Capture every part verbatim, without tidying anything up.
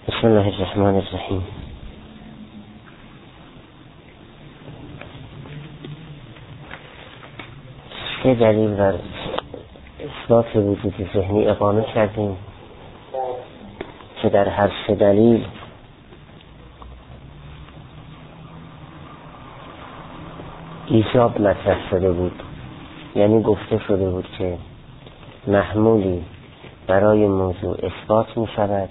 بسم الله الرحمن الرحیم. سه دلیل بر اثبات وجود ذهنی اقامه کردیم که در هر سه دلیل ایجاب مطرح شده بود، یعنی گفته شده بود که محمولی برای موضوع اثبات می شود.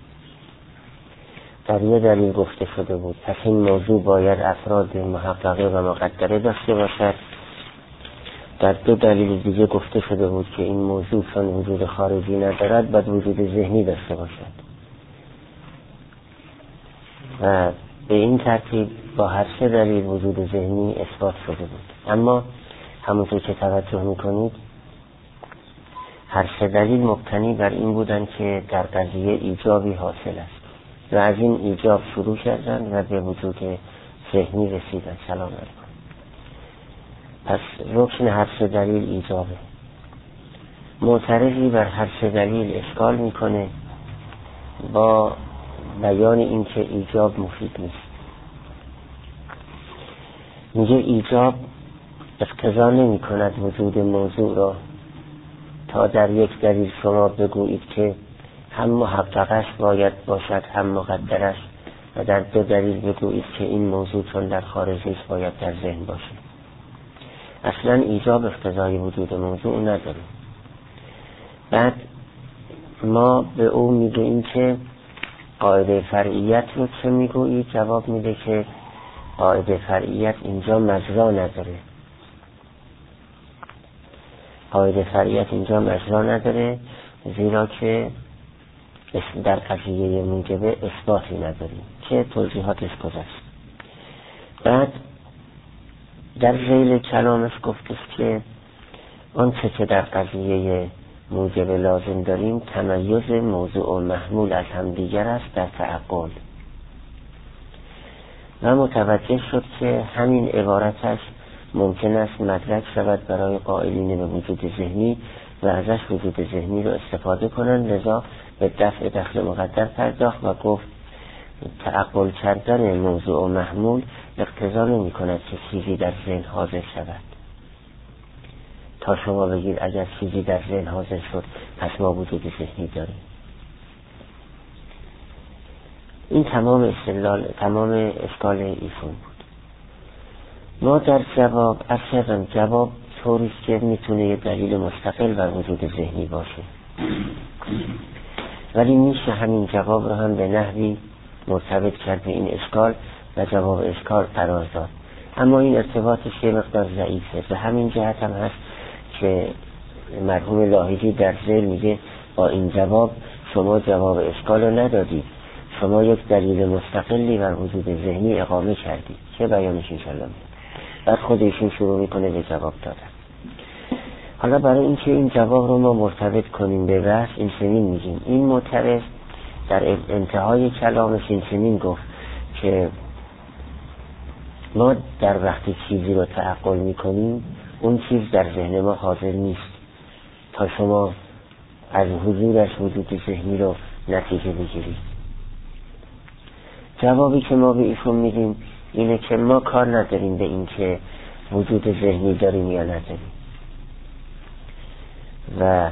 در یه دلیل گفته شده بود پس این موضوع باید افراد محققه و مقدره داشته باشد. در دو دلیل دیگه گفته شده بود که این موضوع چون وجود خارجی ندارد باید وجود ذهنی داشته باشد و به این ترتیب با هر سه دلیل وجود ذهنی اثبات شده بود. اما همونطور که توجه میکنید هر سه دلیل مبتنی بر این بودن که در قضیه ایجابی حاصل است و از این ایجاب شروع کردن و به وجود ذهنی رسیدن. سلام علیکم. پس رکن هر سه دلیل ایجابه. معترضی بر هر سه دلیل اشکال میکنه با بیان اینکه ایجاب مفید نیست. میگه ایجاب اقتضا نمی کند وجود موضوع را تا در یک دلیل شما بگویید که هم محققش باید باشد هم مقدرش و در دو دلیل بگویید که این موضوع چون در خارجش باید در ذهن باشه. اصلا ایجاب اقتضای وجود موضوع نداره. بعد ما به او میگوییم که قاعده فرعیت رو چه میگویید؟ جواب میده که قاعده فرعیت اینجا مجرا نداره. قاعده فرعیت اینجا مجرا نداره زیرا که در قضیه موجبه اثباتی نداریم که توضیحاتش گذشت. بعد در ذیل کلامش گفتش که آنچه که در قضیه موجبه لازم داریم تمیز موضوع و محمول از هم دیگر است در تعقل و متوجه شد که همین عبارتش ممکن است مدرک شود برای قائلین به وجود ذهنی و ازش وجود ذهنی رو استفاده کنند. لذا به دفع دخل مقدر پرداخت و گفت تعقل کردن موضوع و محمول اقتضا نمی کند که چیزی در ذهن حاضر شود تا شما بگید اگر چیزی در ذهن حاضر شد پس ما وجود ذهنی داریم. این تمام استدلال تمام اشکال ایشون بود. ما در جواب اصلا جواب طوری که میتونه یه دلیل مستقل بر وجود ذهنی باشه، ولی میشه همین جواب رو هم به نحوی مرتبط کرد به این اشکال و جواب اشکال قرار داد. اما این ارتباطش یه مقدار ضعیفه. به همین جهت هم هست که مرحوم لاهیجی در ذیل میگه با این جواب شما جواب اشکال رو ندادید، شما یک دلیل مستقلی بر وجود ذهنی اقامه کردید که بیانش انشالله. بعد خودشون شروع میکنه به جواب دادن. حالا برای اینکه این جواب رو ما مرتبط کنیم به بحث این چنین میگیم. این معترض در انتهای کلامش این چنین گفت که ما در وقتی چیزی رو تعقل میکنیم اون چیز در ذهن ما حاضر نیست تا شما از حضورش وجود ذهنی رو نتیجه بگیرید. جوابی که ما به ایشون میدیم اینه که ما کار نداریم به این که وجود ذهنی داریم یا نداریم و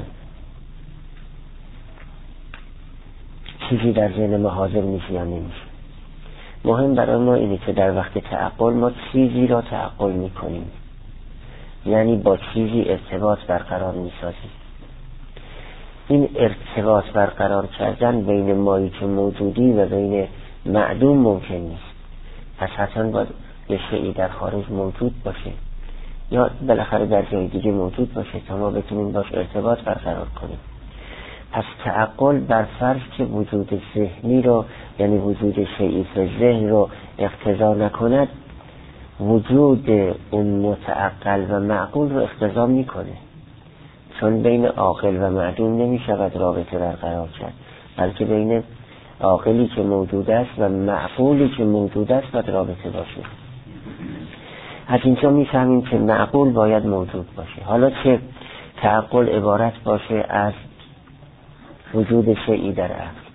چیزی در ذهن ما حاضر میشه یا نمیشه. مهم برای ما اینه که در وقت تعقل ما چیزی را تعقل میکنیم، یعنی با چیزی ارتباط برقرار میسازیم. این ارتباط برقرار کردن بین مایی که موجودی و بین معدوم ممکن نیست. پس حتما باید یه شیئی در خارج موجود باشه یا بالاخره در جای دیگه موجود باشه تا ما بتونیم باش ارتباط برقرار کنیم. پس تعقل بر فرض که وجود ذهنی رو یعنی وجود شیئی فی ذهن رو اقتضا نکند، وجود اون متعقل و معقول رو اقتضا میکنه، چون بین عاقل و معدوم نمیشود رابطه برقرار کرد، بلکه بین عاقلی که موجود است و معقولی که موجود است باید رابطه باشه. از اینجا میفهمیم که معقول باید موجود باشه. حالا چه تعقل عبارت باشه از وجود شیئی در عقل،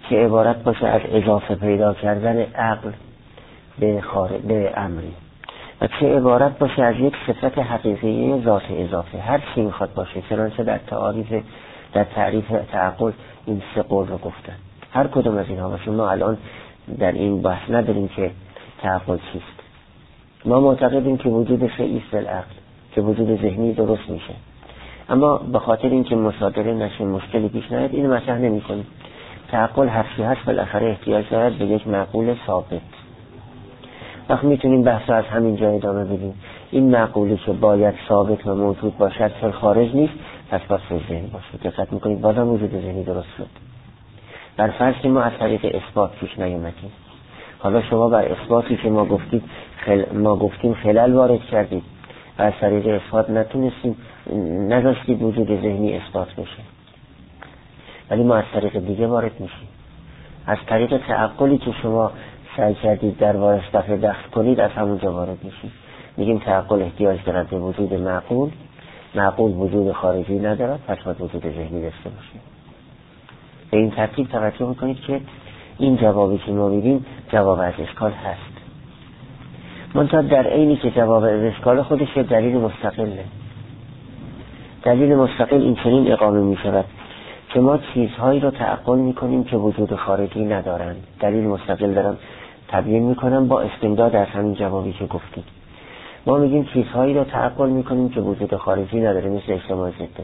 که عبارت باشه از اضافه پیدا کردن عقل به خارج به امری و چه عبارت باشه از یک صفت حقیقی ذات اضافه. هر چی میخواد باشه، چنانچه در تعریف در تعریف تعقل این سه قول رو گفتن. هر کدوم از اینها باشه. ما الان در این بحث نداریم که تعقل چیست. ما معتقدیم که وجود شیئی است بالعقل، که وجود ذهنی درست میشه، اما به خاطر اینکه مصادره نشه، مشکلی پیش نیاد، اینو مطرح نمی‌کنیم. تعقل هرچی هست بالاخره احتیاج دارد به یک معقول ثابت. وقت میتونیم بحث از همین جای ادامه بدیم. این معقولی که باید ثابت و موجود باشد فی خارج نیست، پس باید فی ذهن باشه. دقت میکنید بازم وجود ذهنی درست شد. بر فرض که ما از طریق اثبات پیش نیومدیم. حالا شما بر اثباتی که ما گفتید خل... ما گفتیم خلل وارد کردید و از طریق اثبات نتونستیم نذاشتید وجود ذهنی اثبات بشه، ولی ما از طریق دیگه وارد میشیم. از طریق تعقلی که شما سعی کردید در وارث دفع دست کنید از همونجا وارد میشیم. میگیم تعقل احتیاج دارد به وجود معقول، معقول وجود خارجی ندارد، پس باید وجود ذهنی داشته باشیم. به این ترتیب توجه میکنید که این جوابی که ما میدیم جواب از اشکال هست، منتها در عینی که جواب از اشکال خودش دلیل مستقله. دلیل مستقل این چنین اقامه میشود که ما چیزهایی رو تعقل میکنیم که وجود خارجی ندارند. دلیل مستقل دارم تبیین میکنم با استمداد از همین جوابی که گفتید. ما میگیم چیزهایی رو تعقل میکنیم که وجود خارجی نداره، مثل اجتماع ضده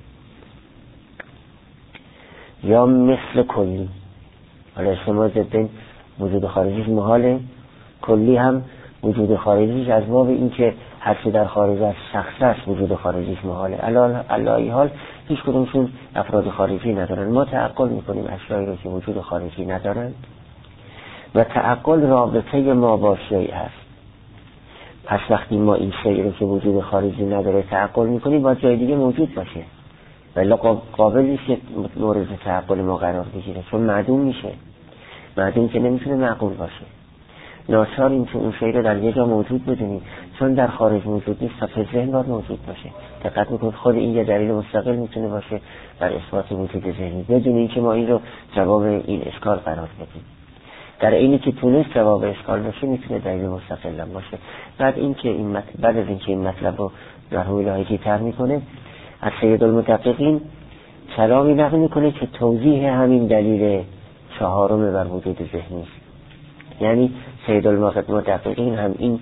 یا مثل کلی. حالا اجتماع ضده وجود خارجیش محاله، کلی هم وجود خارجیش از باب این که هرچی در خارج از شخص است وجود خارجیش محاله. علایه حال هیچ کدومشون افراد خارجی ندارن. ما تعقل میکنیم اشیایی رو که وجود خارجی ندارن و تعقل رابطه ما با شیء هست. پس وقتی ما این شیء رو که وجود خارجی نداره تعقل میکنیم باید جای دیگه موجود باشه، ولی قابل نیست مورد تعقل ما قرار بگیره، چون معدوم میشه. معدوم که نمیتونه معقول باشه. ناچاریم که اون شیء رو در یه جا موجود بدونیم، چون در خارج موجود نیست تا فی ذهن باید موجود باشه. دقت میکنید خود این یه دلیل مستقل میتونه باشه بر اثبات وجود ذهنی، بدون اینکه ما این رو جواب این اشکال قرار بدیم. در اینی که تونست جواب اشکال باشه میتونه دلیل مستقل باشه. بعد اینکه این مطلب بعد از اینکه این مطلب رو مرحوم الهی تر میکنه، از سید المدققین کلامی نقل میکنه که توضیح همین دلیل چهارم بر وجود ذهنی است. یعنی سید المدققین هم این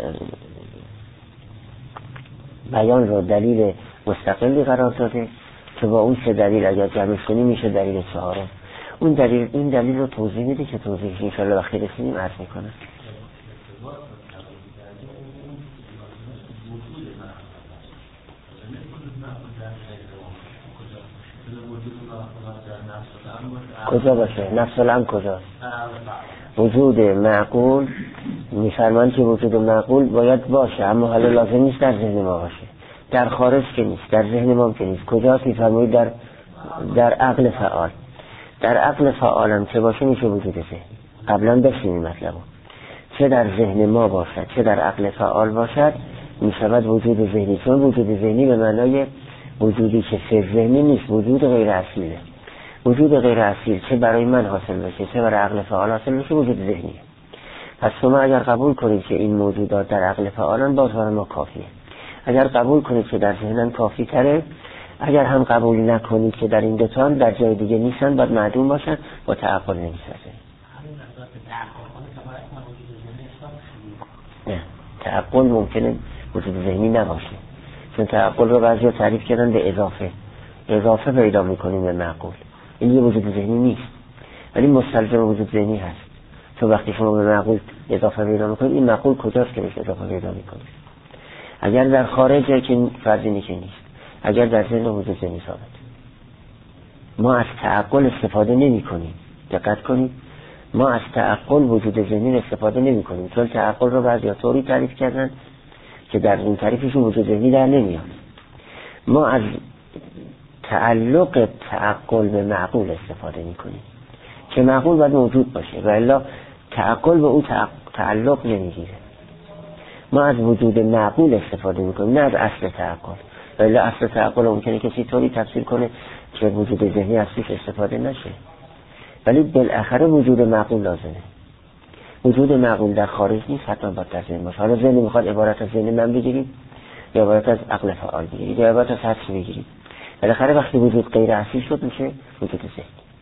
بیان رو دلیل مستقلی قرار داده که با اون سه دلیل اگر جمعش کنی میشه دلیل چهارم. اون دلیل این دلیل رو توضیح میده که توضیحش انشاءالله وقتی رسیدیم عرض میکنم. کجا باشه؟ نفس الامر کجاست؟ وجود معقول میفرمان که وجود معقول باید باشه، اما حالا لازم نیست در ذهن ما باشه. در خارج که نیست، در ذهن ما که نیست. کجاست میفرمایید؟ در در عقل فعال. در عقل فعالم که باشه میشه وجود ذهنی. قبلا داشتیم این مطلبو. چه در ذهن ما باشد چه در عقل فعال باشد میشود وجود ذهنی، چون وجود ذهنی به معنای وجودی که فی ذهنی نیست، وجود غیر اصیله. وجود غیر اصیل چه برای من حاصل بشه چه برای عقل فعال حاصل بشه وجود ذهنیه. پس شما اگر قبول کنید که این موجودات در عقل فعالن باز برای ما کافیه. اگر قبول کنید که در ذهنن کافی تره، اگر هم قبول نکنید که در این دوتان در جای دیگه نیستن باید معدوم باشن، با تعقل نمیسازه. نه، تعقل ممکنه وجود ذهنی نباشه، چون تعقل رو بعضی ها تعریف کردن به اضافه اضافه پیدا میکنیم به معقول. این یه وجود ذهنی نیست ولی مستلزم وجود ذهنی هست، چون وقتی شما به معقول اضافه پیدا میکنید این معقول کجاست که بهش اضافه پیدا میکنید؟ اگر در خارجه که فرضی نیست نیست، اگر در ذهن وجود ذهنی ثابت. ما از تعقل استفاده نمی کنیم. دقت کنید، ما از تعقل وجود ذهنی استفاده نمی کنیم، چون تعقل رو بعضی ها طوری تعریف کردن که در این تعریفشون وجود ذهنی در نمیاد. ما از تعلق تعقل به معقول استفاده می کنیم که معقول باید موجود باشه و الا تعقل به اون تعلق نمیگیره. ما از وجود معقول استفاده می کنیم، نه از اصل تعقل. و الا اصل تعقل ممکنه کسی طوری تفسیر کنه که وجود ذهنی از توش استفاده نشه. ولی بالاخره وجود معقول لازمه. وجود معقول در خارج نیست، حتما باید در ذهن باشه. حالا ذهن میخواد عبارت از ذهن من بگیرید یا عبارت از عقل فعال بگیرید یا عبارت از هر چی بگیرید، بالاخره وقتی وجود غیر اصلی شد میشه وجود ذهن.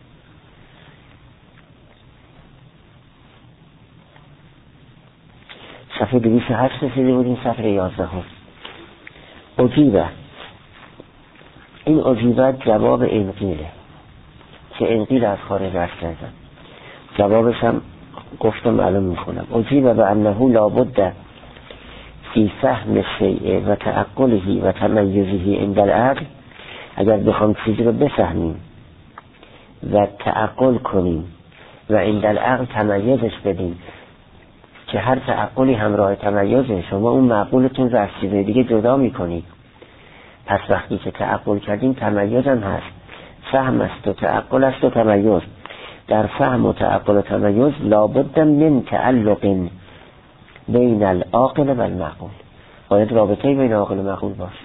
صفحه دویست و هشت رسیده بودیم، صفحه یازده هم. اجیبه، این اجیبه جواب انقیله که انقیل از خارج عرض کردن، جوابش هم گفتم معلوم میکنم. اجیبه به انه لابد فی فهم شیء و تعقله و تمیزه عند العقل، اگر بخوام چیزی رو بفهمیم و تعقل کنیم و عند العقل تمیزش بدیم که هر تعقلی همراه تمیزه، شما اون معقولتون رو از چیزهای دیگه جدا میکنید. پس وقتی که تعقل کردیم تمیز هم هست، فهم است و تعقل است و تمیز. در فهم و تعقل و تمیز لابد من تعلق بین العاقل و المعقول، باید رابطه بین عاقل و معقول باشه.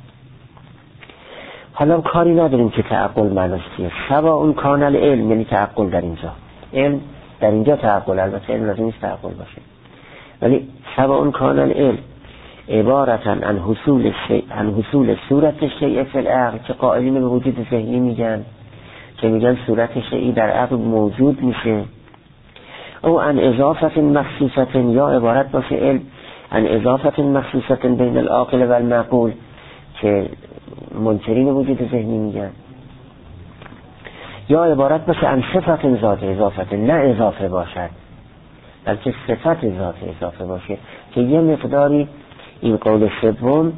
حالا کاری نداریم که تعقل معناش چیه، سوا اون کان العلم، یعنی تعقل در اینجا، علم در اینجا تعقل، البته علم لازم نیست تعقل باشه، ولی سوا اون کان العلم عبارتا عن حصول شیء، عن حصول صورت شیء فی العقل، که قائلین به وجود ذهنی میگن، که میگن صورت شیئی در عقل موجود میشه، او عن اضافت مخصوصت، یا عبارت باشه علم عن اضافت مخصوصت بین العاقل و المعقول، که منکرین وجود ذهنی میگن، یا عبارت باشه عن صفت ذات اضافت، نه اضافه باشد بلکه صفت ذات اضافه باشه، که یه مقداری این قول سوم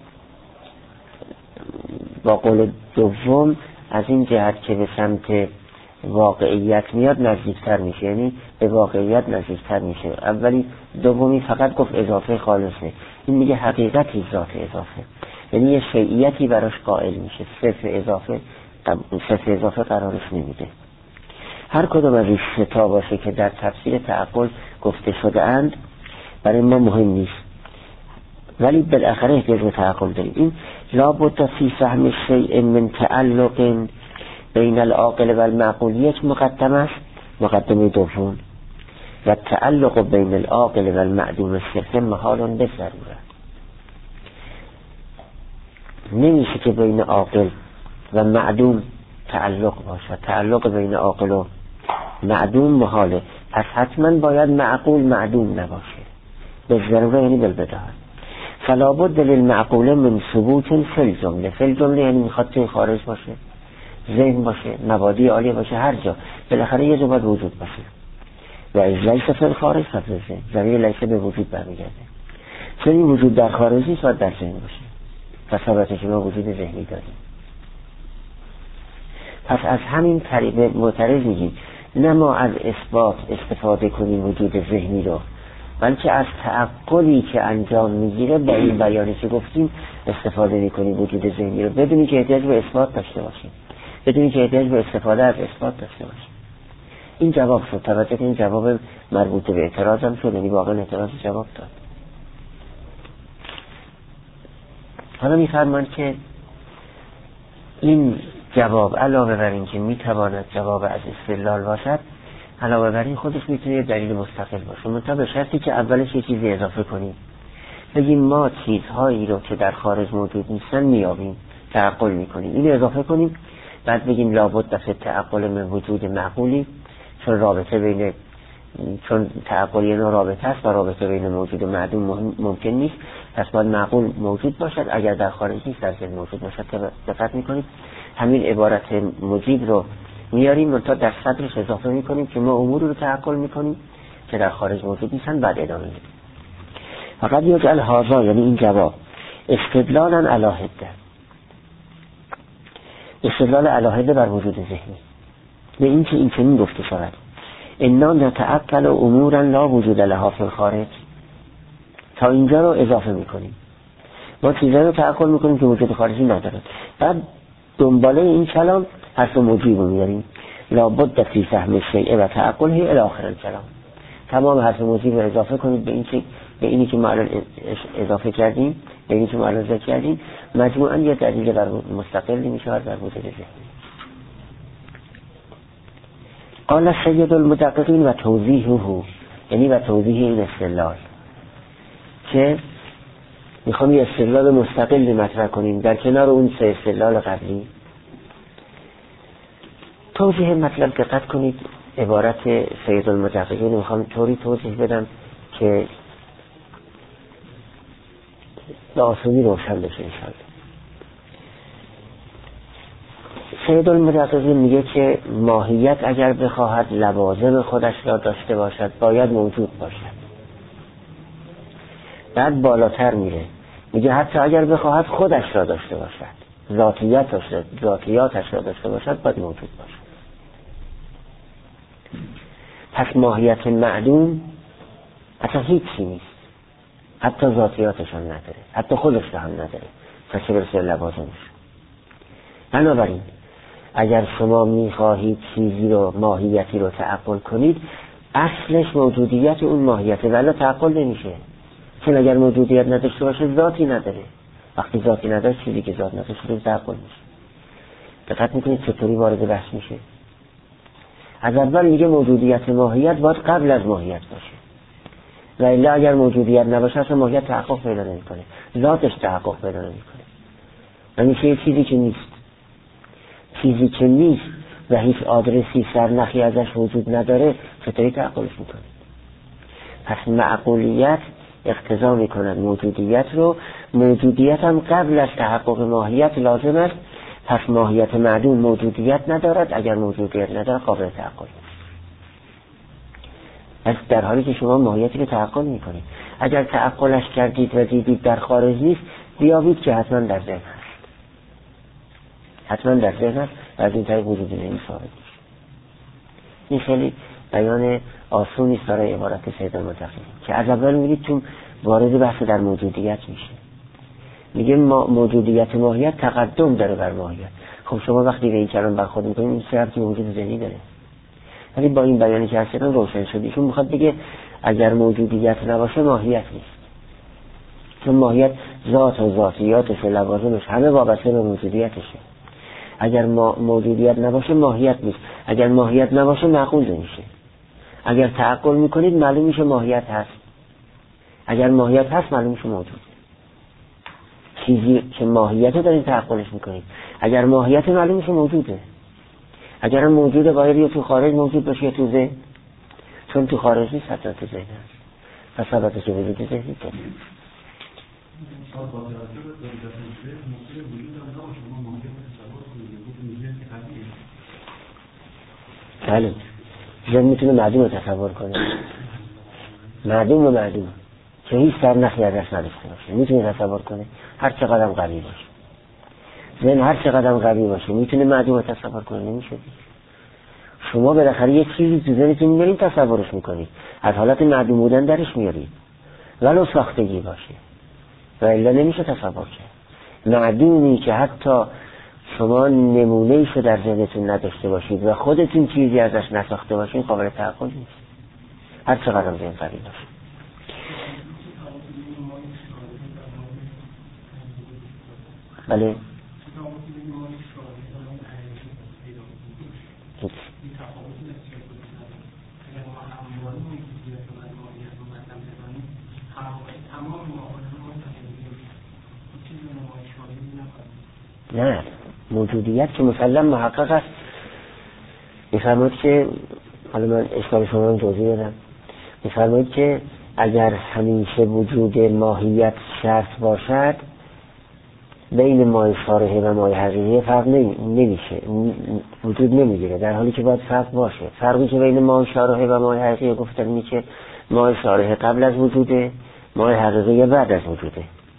با قول دوم از این جهت که به سمت واقعیت میاد نزدیکتر میشه، یعنی به واقعیت نزدیکتر میشه. اولی دومی فقط گفت اضافه خالصه، این میگه حقیقتی ذات اضافه، یعنی یه شیعیتی براش قائل میشه، صفر اضافه صفر اضافه قرارش نمیده. هر کدوم از این ستا باشه که در تفسیر تعقل گفته شده اند برای ما مهم نیست، ولی بالاخره احتیاج به تعقل داریم. این لابد فی فهم شیء من تعلق بین العاقل و المعقول یک مقدم است، مقدمه دوم، و تعلق بین العاقل و المعدوم صرف محال به ضروره. نمیشه که بین عاقل و معدوم تعلق باشه، تعلق بین عاقل و معدوم محاله، پس حتما باید معقول معدوم نباشه به ضروره، یعنی بالبداهه. فلا بد للمعقول من ثبوت فی الجمله، فی الجمله یعنی میخواد توی خارج باشه، ذهن باشه، مبادی عالیه باشه، هر جا بالاخره یه جا باید وجود باشه. و از لیس فی الخارج فی الذهن، ضمیر لیس به وجود برمیگرده، چون این وجود در خارج نیست باید در ذهن باشه. پس ثابته که ما وجود ذهنی داریم. پس از همین طریق معترض میگیم نه ما از اثبات استفاده کنیم وجود ذهنی رو، بلکه از تعقلی که انجام میگیره با این بیانی که گفتیم استفاده میکنیم وجود ذهنی رو، بدونی که احتیاج به اثبات داشته باشیم، بدونی که احتیاج به استفاده از اثبات داشته باشیم. این جواب شد، توجه که این جواب مربوط به اعتراض هم شد، یعنی واقعا اعتراض جواب داد. حالا میفرمان که این جواب علاوه بر این که میتواند جواب از استدلال باشد، علاوه بر این خودش میتونه دلیل مستقل باشه، منتها به شرطی که اولش یه چیزی اضافه کنیم، بگیم ما چیزهایی رو که در خارج موجود نیستن میابیم، تعقل میکنیم، این اضافه کنیم، بعد بگیم لابد دفع تعقل من وجود معقولی، چون رابطه بین چون تعقل یه نوع رابطه است و رابطه بین موجود و معدوم ممکن نیست، پس باید معقول موجود باشد، اگر در خارج نیست در ذهن موجود باشد. که دقت میکنید همین عبارت مجیب رو میاریم منتها در صدرش اضافه میکنیم که ما امور رو تعقل میکنیم که در خارج موجود نیستن، بعد ادامه میدیم. فقط یجعل هذا، یعنی این جواب، استدلالا علی حده، استدلال علی حده بر وجود ذهنی، به این که این چنین گفته شود انا نتعقل امورا لا وجود لها فی الخارج، تا اینجا رو اضافه میکنیم، ما چیزایی رو تعقل میکنیم که وجود خارجی نداره، بعد دنباله این کلام حرف مجیب رو میاریم لابد فی فهم شیء و تعقله الی آخر الکلام، تمام حرف مجیب رو اضافه کنید به این که به اینی که ما الان اضافه کردیم، به اینی که ما الان ذکر کردیم، مجموعاً یه دلیل بر مستقلی میشه بر وجود ذهنی. قال سید المدققین و توضیحه، یعنی و توضیح این استدلال، که میخوام یه استدلال مستقلی مطرح کنیم در کنار اون سه استدلال قبلی. توضیح مطلب دقت کنید، عبارت سید المدققین میخوام طوری توضیح بدم که به آسانی روشن بشه انشاءالله. سید المدققین میگه که ماهیت اگر بخواهد لوازم خودش را داشته باشد باید موجود باشد. بعد بالاتر میره، میگه حتی اگر بخواهد خودش را داشته باشد، ذاتیتش ذاتیاتش را داشته باشد باید موجود باشد. پس ماهیت معدوم اصلا هیچی نیست، حتی ذاتیاتش هم نداره، حتی خودش را هم نداره، پس چه برسه لوازمش. بنابراین اگر شما میخواهید چیزی رو، ماهیتی رو تعقل کنید، اصلش موجودیت اون ماهیته، ولی تعقل نمیشه. چون اگر موجودیت نداشته باشه ذاتی نداره. وقتی ذاتی نداره چیزی که ذات نداشته باشه تعقل میشه. دقت میکنید چطوری وارد بحث میشه. از اول میگه موجودیت ماهیت باید قبل از ماهیت باشه، و الا اگر موجودیت نباشه اصلا ماهیت تحقق پیدا نمیکنه، ذاتش تحقق پیدا نمیکنه. و میشه یه چیزی که نیست. چیزی که نیست و هیچ آدرسی سرنخی ازش وجود نداره چطوری تعقلش میکنه؟ پس معقولیت اقتضا میکند موجودیت رو، موجودیت هم قبل از تحقق ماهیت لازم است. پس ماهیت معدوم موجودیت ندارد، اگر موجودیت ندارد قابل تعقل نیست. پس در حالی که شما ماهیتی رو تعقل میکنید، اگر تعقلش کردید و دیدید در خارج نیست، بیابید که حتما در ذهن هست، حتما در ذهن هست و از این طریق وجود نمی ثابت میشه. این خیلی بیان آسونی است برای عبارت سید المدققین که از اول میگید چون وارد بحث در موجودیت میشه. میگه ما موجودیت ماهیت تقدم داره بر ماهیت. خب شما وقتی به این کلام برخورد میکنید این چه ربطی وجود ذهنی داره؟ ولی با این بیانی که هستن روشن شد. ایشون میخواد بگه اگر موجودیت نباشه ماهیت نیست، چون ماهیت ذات و ذاتیاتش و لوازمش همه وابسته به موجودیتشه. اگر ما موجودیت نباشه ماهیت نیست، اگر ماهیت نباشه معقول نمیشه. اگر تعقل میکنید معلوم میشه ماهیت هست، اگر ماهیت هست معلوم میشه موجود. چیزی که ماهیت رو دارید تعقلش میکنید، اگر ماهیت معلوم میشه موجوده. اگر موجوده باید یا تو خارج موجود باشه یا تو ذهن، چون تو خارج نیست حتی تو ذهن هست، پس ثابته که وجود ذهنی کنید. بله، ذهن میتونه معدوم رو تصور کنه، معدوم و معدوم که هیچ سرنخی ازش نداشته باشه میتونه تصور کنه، هر چقدر قوی باشه. ذهن هر چقدر قوی باشه میتونه معدوم رو تصور کنه، نمیشه. شما بالاخره یک چیزی تو ذهنتون میارید تصورش میکنید، از حالت معدوم بودن درش میارید ولو ساختگی باشه، و الا نمیشه تصور کرد. معدومی که حتی شما نمونه‌ایشو در ذهنتون نداشته باشید و خودتون چیزی ازش نساخته باشین قابل تعقل نیست، هر چقدر ذهن قوی باشه. بله نه، موجودیت که مسلم محقق است. میفرمایید که حالا من اشکال شما رو توضیح بدم. میفرمایید که اگر همیشه وجود ماهیت شرط باشد بین مای صارحه و مای حقیقی فرق نمیشه، وجود نمیگیره، در حالی که باید فرق باشه. فرقی که بین مای صارحه و مای حقیقی گفتن اینه که مای صارحه قبل از وجوده، مای حقیقی بعد از وجوده.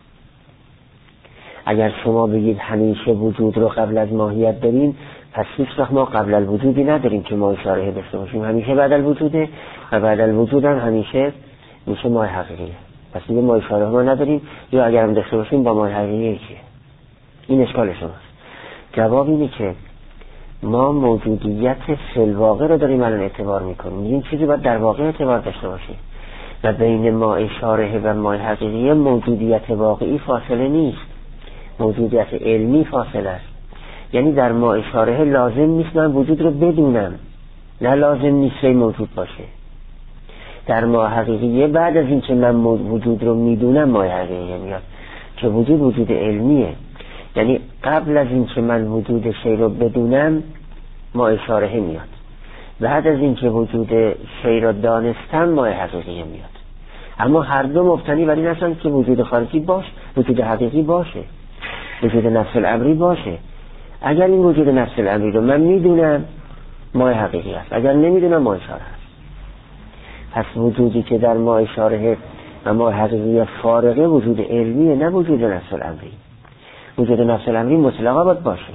اگر شما بگید همیشه وجود رو قبل از ماهیت داریم، پس هیچ وقت ما قبل الوجودی نداریم که مای صارحه داشته باشیم، همیشه بعد الوجوده و بعد الوجود هم همیشه میشه مای حقیقیه. پس دیگه مای صارحه ما نداریم، یا اگر هم داشته باشیم با مای حقیقی چیه؟ این اشکال شماست. جواب اینه که ما موجودیت فی الواقع رو داریم الان اعتبار میکنیم، این چیزی باید در واقع اعتبار داشته باشه و بین مای صارحه و مای حقیقی موجودیت واقعی فاصله نیست، موجودیت علمی فاصله است. یعنی در مای صارحه لازم نیست من وجود رو بدونم، نه لازم نیست موجود باشه. در ما حقیقیه بعد از این که من وجود رو میدونم ما حقیقیه میاد که وجود وجود علمیه. یعنی قبل از این که من وجود شی رو بدونم ما اشاره میاد، بعد از این که وجود شی رو دانستم ما حقیقیه میاد. اما هر دو مبتنی بر این هستند که وجود خارجی باشه، وجود حقیقی باشه، وجود نفس الامری باشه. اگر این وجود نفس الامری رو من میدونم ما حقیقی است، اگر نمیدونم ما اشاره است. پس وجودی که در ما اشاره و ما حقیقی فارغه وجود علمیه، نه وجود نفس الامری. وجود نفس الامری مطلقا باید باشه.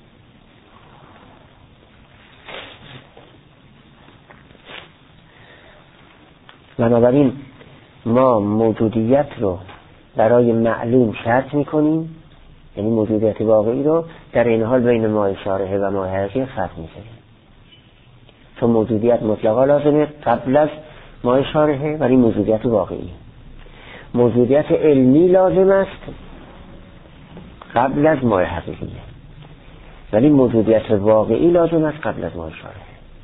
بنابراین ما موجودیت رو برای معلوم شرط میکنیم، یعنی موجودیت واقعی رو در این حال بین ما اشاره و ما حقیقی فرق میکنیم، چون موجودیت مطلقا لازمه قبل از ما اشاره، ولی موجودیت واقعی. موجودیت علمی لازم است قبل از ما حقیقیه، ولی موجودیت واقعی لازم است قبل از ما اشاره.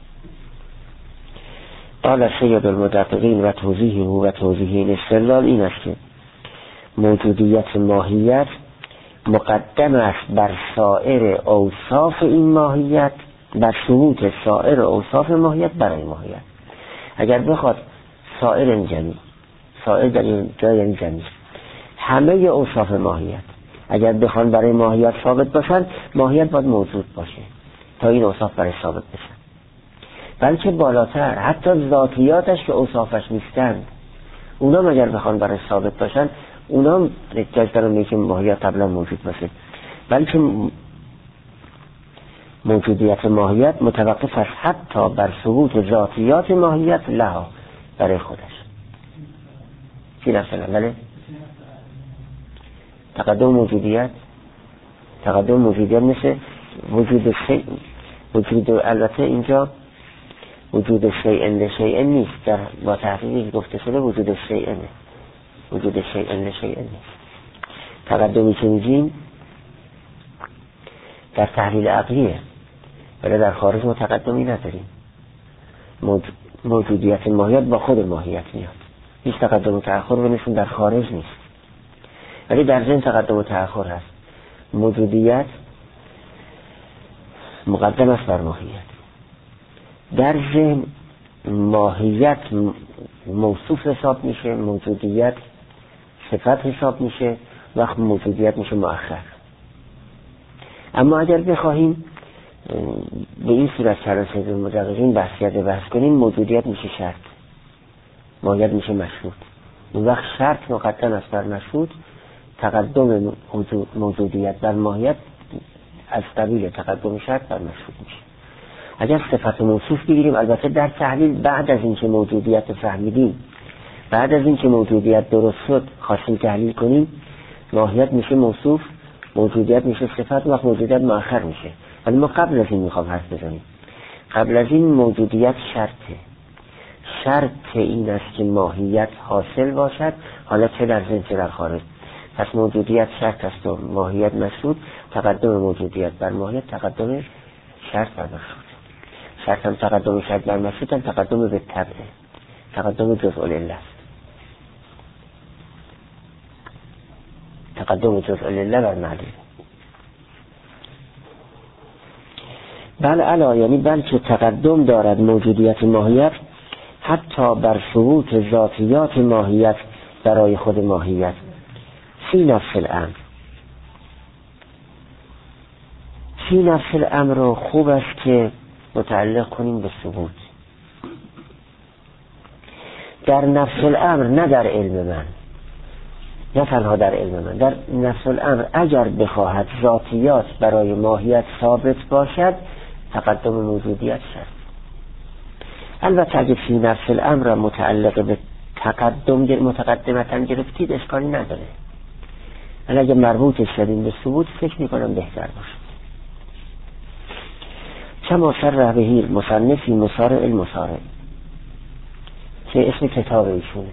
قال سید المدققین و توضیحه و توضیح این استدلال این است که موجودیت ماهیت مقدم است بر سایر اوصاف این ماهیت، بر ثبوت سایر اوصاف ماهیت برای ماهیت. اگر بخواد سایر این جمعی، سایر در این جای یعنی جمعی، همه اوصاف ماهیت اگر بخوان برای ماهیت ثابت باشن، ماهیت باید موجود باشه تا این اوصاف برای ثابت بشن. بلکه بالاتر حتی ذاتیاتش که اوصافش نیستند اونا اگر بخوان برای ثابت باشن، اونا احتیاج دارن به اینکه ماهیت قبلا موجود باشه. بلکه موجودیت ماهیت متوقف است حتی بر ثبوت ذاتیات ماهیت لها برای خودش. چی نفسنا؟ بله؟ تقدم موجودیت تقدم موجودیت مثل وجود شیء، وجود البته اینجا وجود شیء لشیء نیست، در با تحقیقی گفته شده وجود شیء نه، وجود شیء لشیء نیست. تقدمی که میگیم در تحلیل عقلیه، ولی در خارج ما تقدمی نداریم. موجودیت ماهیت با خود ماهیت میاد، هیچ تقدم و تأخر بینشون در خارج نیست، ولی در ذهن تقدم و تأخر هست. موجودیت مقدم است بر ماهیت. در ذهن ماهیت موصوف حساب میشه، موجودیت صفت حساب میشه، وقت موجودیت میشه مؤخر. اما اگر بخواهیم به این صورت سراسر مدققین بحث کرده بحث کنیم، موجودیت میشه شرط، ماهیت میشه مشروط. اون وقت شرط مقدم است بر مشروط، تقدم موجودیت بر ماهیت از قبیل تقدم شرط بر مشروط میشه. اگر صفت موصوف بگیریم، البته در تحلیل بعد از اینکه موجودیت فهمیدیم، بعد از اینکه موجودیت درست شد خواستیم تحلیل کنیم، ماهیت میشه موصوف، موجودیت میشه صفت، وقت موجودیت مؤخر میشه. ولی ما قبل از این میخوام حرف بزنیم. قبل از این موجودیت شرطه، شرط این است که ماهیت حاصل باشد، حالا چه در ذهن چه در خارج. پس موجودیت شرط است و ماهیت مشروط. تقدم موجودیت بر ماهیت تقدم شرط بر مشروط. شرط هم تقدم شرط بر مشروط هم تقدم به طبعه، تقدم جزء العله است. تقدم جزء العله بر معلول. بل علا، یعنی بلکه تقدم دارد موجودیت ماهیت حتی بر ثبوت ذاتیات ماهیت برای خود ماهیت فی نفس الامر. فی نفس الامر رو خوب است که متعلق کنیم به ثبوت در نفس الامر، نه در علم من، نه تنها در علم من، در نفس الامر اگر بخواهد ذاتیات برای ماهیت ثابت باشد تقدم موجودیت شد. البته اگر فی نفس الامر متعلق به تقدم متقدمتا گرفتید اشکالی نداره، ولی اگر مربوطش شدیم به ثبوت فکر میکنم بهتر باشه. کما صرح بهی المصنف مسارع المسارع، که اسم کتاب ایشونه.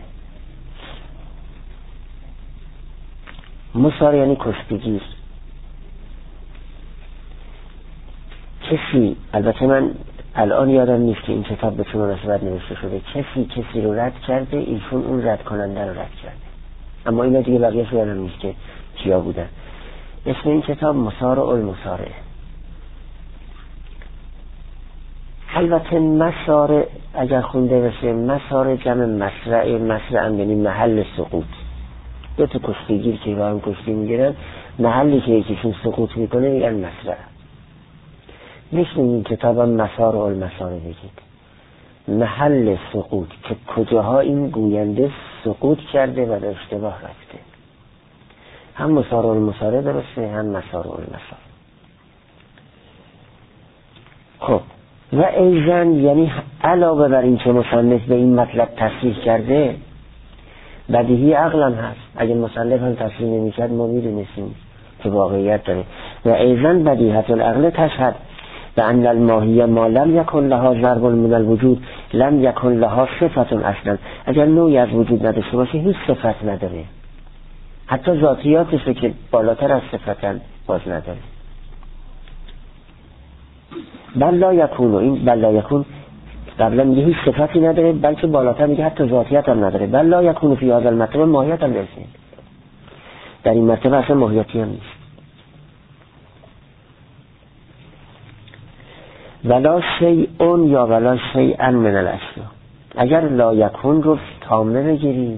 مسارع یعنی کشتگیر. کسی، البته من الان یادم نیست که این کتاب به چه مناسبت نوشته شده. کسی کسی رو رد کرده، ایشون اون رد کننده رو رد کرده، اما اینا دیگه بقیه یادم نیست که کیا بودن. اسم این کتاب مسارع المسارع. البته مسارع اگر خونده بشه، مسارع جمع مسرع، مسرع هم یعنی محل سقوط. دو تا کشتیگیر که با هم کشتی میگیرن، محلی که یکیشون سقوط میکنه میگن مسرع. مثل این کتاب هم مسارع المسارع بگید، محل سقوط، که کجاها این گوینده سقوط کرده و در اشتباه رفته. هم مسارع المسارع درسته، هم مسارع المسارع. خب و ایزن یعنی علاوه بر این که مصنف به این مطلب تصریح کرده، بدیهی عقلم هست. اگه مصنف هم تصریح نمی کرد ما میدونستیم که واقعیت داره. و ایزن بدیهت العقل تشهد و ان الماهیه ما لم یکن لها ضرب من الوجود لم یکن لها صفت اصلا. اگر نوعی از وجود نداشته باشه هیچ صفت نداره، حتی ذاتیاتشه که بالاتر از صفتن باز نداره. بل لا یکون، و این بل لا یکون قبلا میگه هیچ صفتی نداره، بلکه بالاتر میگه حتی ذاتیت هم نداره. بل لا یکون فی هذا المرتبه ماهیت هم نیست، در این مرتبه اصلا ماهیتی هم نیست. ولا شیئون یا ولا شیئا من الاشیاء. اگر لا یکون رو تامه بگیرید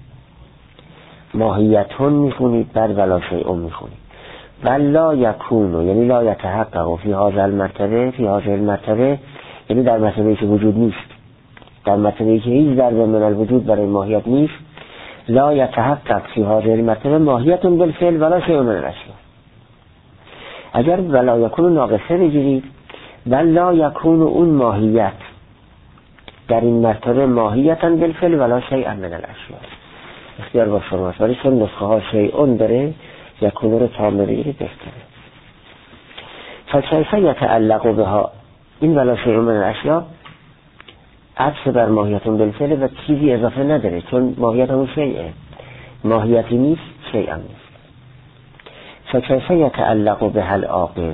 ماهیتون میخونید، بعد ولا شیئون میخونید. ولا یکون یعنی لا یتحقق فی هذا المرتبه، فی هذا المرتبه یعنی در مرتبه‌ای که وجود نیست، در مرتبه‌ای که هیچ ضرب من الوجود برای ماهیت نیست. لا یتحقق فی هذا المرتبه ماهیتون بالفعل ولا شیء من الاشیاء. اگر ولا یکون ناقصه بگیرید، ولا یکون اون ماهیت در این مرتبه ماهیتاً بالفعل ولا شیء من الاشیاء. اختیار با شماست، ولی چون نسخه ها شیئون داره یکون رو تامه بگیرید بهتره. فکیف یتعلق بها، این ولا شیء من الاشیاء عطف بر ماهیتون بالفعل و چیزی اضافه نداره، چون ماهیت همون شیئه، ماهیتی نیست، شیء هم نیست. فکیف یتعلق بها العاقل،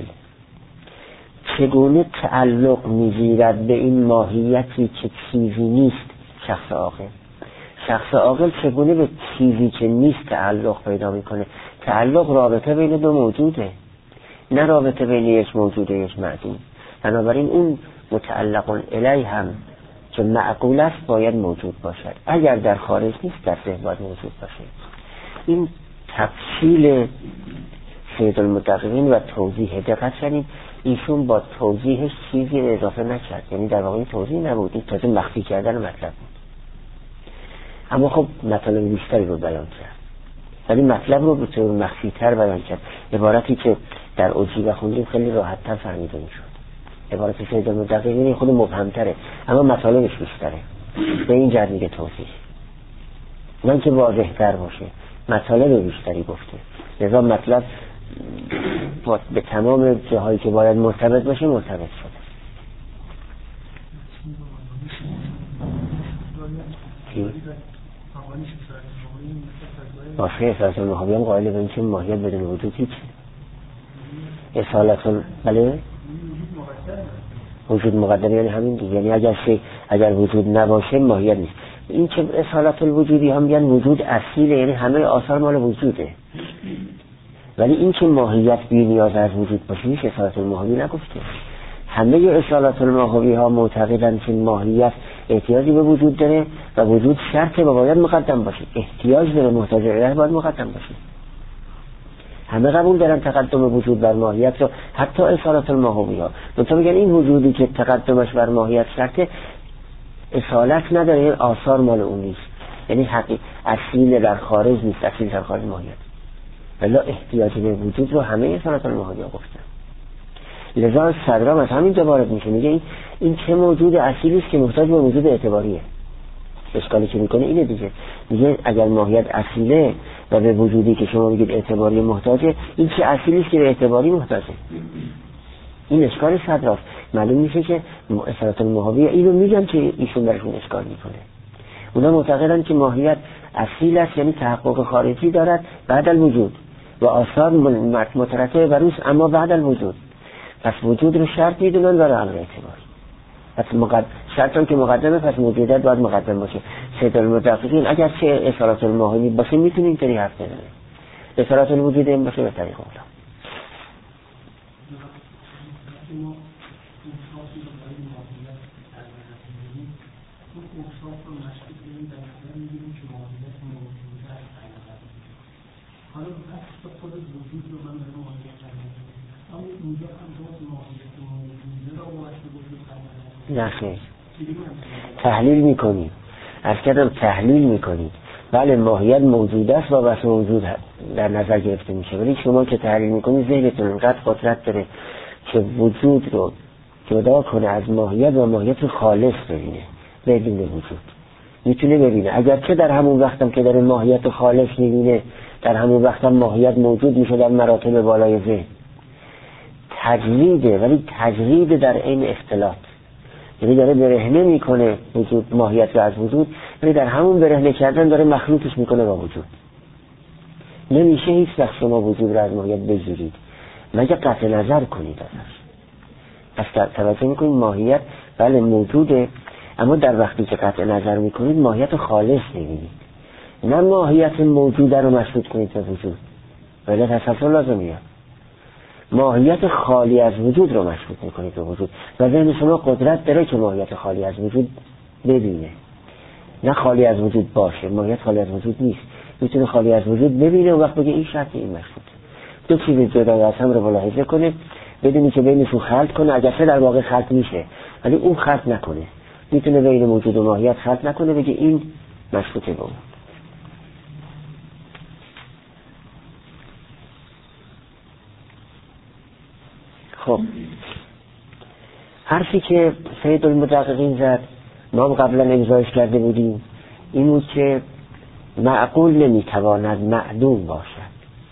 چگونه تعلق میگیرد به این ماهیتی که چیزی نیست شخص عاقل؟ شخص عاقل چگونه به چیزی که نیست تعلق پیدا میکنه؟ تعلق رابطه بین دو موجوده، نه رابطه بین یک موجود و یک معدوم. بنابراین اون متعلق الیه هم که معقول است باید موجود باشد، اگر در خارج نیست در ذهن باید موجود باشه. این تفصیل سید المدققین و توضیح، دقت کنید ایشون با توضیحش چیزی اضافه نکرد، یعنی در واقع این توضیح نبود، این تازه مخفی کردن مطلب بود، اما خب مطلب بیشتری رو بیان کرد، ولی مطلب رو به طور مخفی تر بیان کرد. عبارتی که در اوجی و خوندیم خیلی راحت تر فهمیده میشد. عبارت سید المدققین خود مبهم تره اما مطالبش بیشتره، به این جهت میگه توضیح، نه که واضح تر باشه، مطالب بیشتری گفته، لذا مطلب به تمام جاهایی که باید مرتبط باشه مرتبط شده. باشه اصالت المحابی هم قائل به این که ماهیت بدون وجود هیچ اصالت بله وجود مقدر یعنی همین دیگه، یعنی اگر شی اگر وجود نباشه ماهیت نیست. این که اصالت الوجودی هم میگن وجود اصیله، یعنی همه آثار مال وجوده، ولی این که ماهیت بی نیاز از وجود باشه هیچ اصالت المحابی نگفته. همه اصالت المحابی ها معتقدن که ماهیت احتیاجی به وجود داره و وجود شرطه و باید مقدم باشه، احتیاج داره، محتاج الیه باید مقدم باشه. همه قبول دارن تقدم وجود بر ماهیت رو، حتی اصالت المحابی ها. منتها میگن این وجودی که تقدمش بر ماهیت شرطه اصالت نداره، این آثار مال اون نیست، یعنی حقیقی اصیل در خارج نیست، اصیل در خارج ماهیت، ولی احتیاجی به وجود رو همه اصالت المحابی ها گفتن. لذا صدرام از همین جوارد میشه، میگه این, این چه موجود اصیلی است که محتاج به موجود اعتباریه. اشکالی که میکنه اینه دیگه، میگه اگر ماهیت اصیله و به وجودی که شما میگید اعتباری محتاجه، این چه اصیلی است که به اعتباری محتاجه؟ این اشکال صدراست. معلوم میشه که اصالت المحابی اینو میگن که ایشون برشون اشکال میکنه. اونا معتقدن که ماهیت اصیل است، یعنی تحقق خارجی دارد بعد الوجود و آثار مترتب بر اوست اما بعد الوجود، پس وجود رو شرط میدونن برای عقل اعتباری. پس مقدم شرطان که مقدمه، پس موجودیت باید مقدم باشه. سید المدققین اگر چه اصالت الماهی باشه میتونه اینطوری حرف بزنه، اصالت الوجود این باشه به طریق اولا. حالا بحث خود وجود رو من دارم ماهیت کردم، اما اینجا هم باز ماهیت موجوده را واسه وجود کردن. نه خیر، تحلیل میکنیم، از کردم تحلیل میکنیم. بله ماهیت موجود است و بس موجود در نظر گرفته میشه، ولی شما که تحلیل میکنید ذهنتون انقدر قدرت داره که وجود رو جدا کنه از ماهیت و ماهیت خالص ببینه بدون وجود. میتونه ببینه، اگرچه در همون وقتم که داره ماهیت خالص میبینه، در همون وقتم ماهیت موجود میشه در مراتب بالای ذهن. تجریده، ولی تجرید در این اختلاط، یعنی داره برهنه میکنه وجود ماهیت رو از وجود، ولی در همون برهنه کردن داره مخلوطش میکنه با وجود. نمیشه هیچ وقت شما وجود رو از ماهیت بگیرید مگه قطع نظر کنید ازش. پس توجه میکنید ماهیت بله موجوده، اما در وقتی که قطع نظر میکنید ماهیت خالص میبینید، نه ماهیت موجوده رو مشروط کنید به وجود، ولی تصور لازم میاد. ماهیت خالی از وجود رو مشروط میکنید به وجود و ذهن شما قدرت داره که ماهیت خالی از وجود ببینه، نه خالی از وجود باشه. ماهیت خالی از وجود نیست، میتونه خالی از وجود ببینه و وقت بگه این شرط این مشروطه. دو چیز جدا از هم رو ملاحظه کنه، بدونی که بینشون خلط کنه، اگرچه در واقع خلط میشه ولی اون خلط نکنه. میتونه بین موجود و ماهیت خلط نکنه، بگه این مشروطه به اون. خب حرفی که سید المدققین زد ما قبلا امضایش کرده بودیم این بود که معقول نمیتواند معدوم باشد.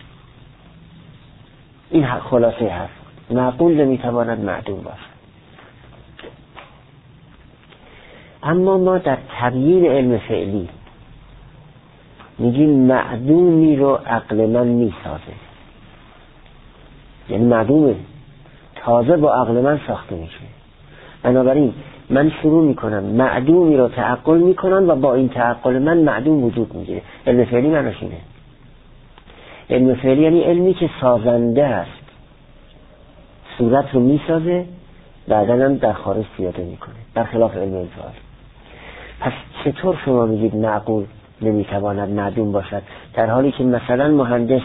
این خلاصه حرف بود، معقول نمیتواند معدوم باشد. اما ما در تبیین علم فعلی میگیم معدومی رو عقل من میسازه، یعنی معدومه تازه با عقل من ساخته میشه. بنابراین من شروع میکنم معدومی رو تعقل میکنم و با این تعقل من معدوم وجود میگیره. علم فعلی معناش اینه. علم فعلی یعنی علمی که سازنده است، صورت رو میسازه بعداً هم در خارج پیاده میکنه، برخلاف علم انفعال. پس چطور شما میگید معقول نمیتواند معدوم باشد در حالی که مثلا مهندس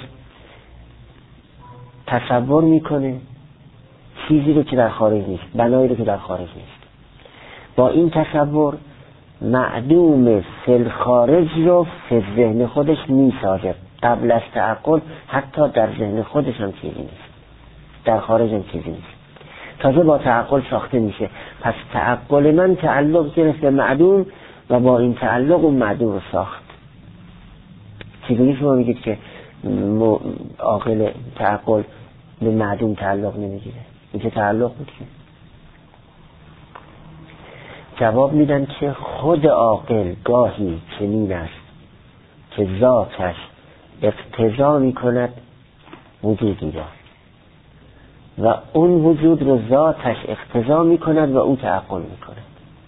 تصور میکنه چیزی رو که در خارج نیست، بنایی رو که در خارج نیست، با این تصور معدوم فل خارج رو فی ذهن خودش میسازه. قبل از تعقل حتی در ذهن خودش هم چیزی نیست، در خارج هم چیزی نیست، تازه با تعقل ساخته میشه. پس تعقل من تعلق گرفت به معدوم و با این تعلق اون معدوم رو ساخت. چیزی شما میگید که عاقل تعقل به معدوم تعلق نمیگیره، این که تعلق بود که جواب میدن که خود عاقل گاهی چنین است که ذاتش اقتضا میکند وجودی را و اون وجود رو ذاتش اقتضا میکند و او تعقل میکند.